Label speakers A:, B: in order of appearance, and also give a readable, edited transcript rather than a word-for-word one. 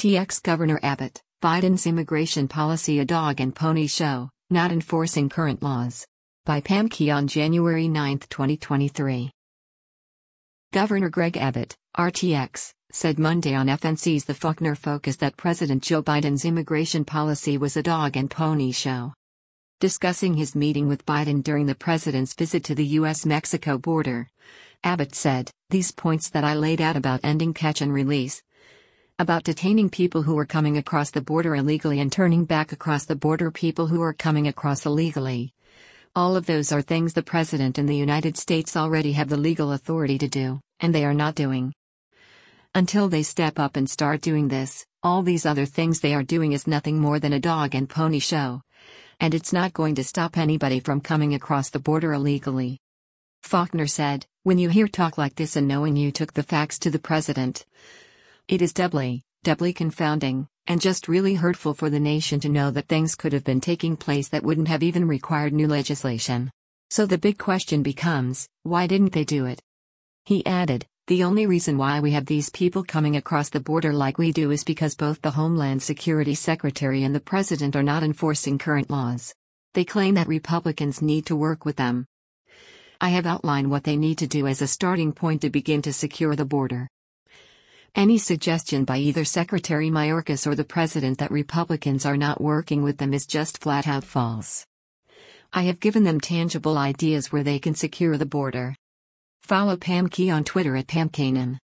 A: RTX Governor Abbott, Biden's immigration policy a dog and pony show, not enforcing current laws. By Pam Key on January 9, 2023. Governor Greg Abbott, RTX, said Monday on FNC's The Faulkner Focus that President Joe Biden's immigration policy was a dog and pony show. Discussing his meeting with Biden during the president's visit to the U.S.-Mexico border, Abbott said, "These points that I laid out about ending catch and release, about detaining people who are coming across the border illegally and turning back across the border people who are coming across illegally. All of those are things the President and the United States already have the legal authority to do, and they are not doing. Until they step up and start doing this, all these other things they are doing is nothing more than a dog and pony show. And it's not going to stop anybody from coming across the border illegally." Faulkner said, "When you hear talk like this and knowing you took the facts to the President, it is doubly confounding, and just really hurtful for the nation to know that things could have been taking place that wouldn't have even required new legislation. So the big question becomes, why didn't they do it?" He added, "The only reason why we have these people coming across the border like we do is because both the Homeland Security Secretary and the President are not enforcing current laws. They claim that Republicans need to work with them. I have outlined what they need to do as a starting point to begin to secure the border. Any suggestion by either Secretary Mayorkas or the President that Republicans are not working with them is just flat-out false. I have given them tangible ideas where they can secure the border." Follow Pam Key on Twitter at PamKanan.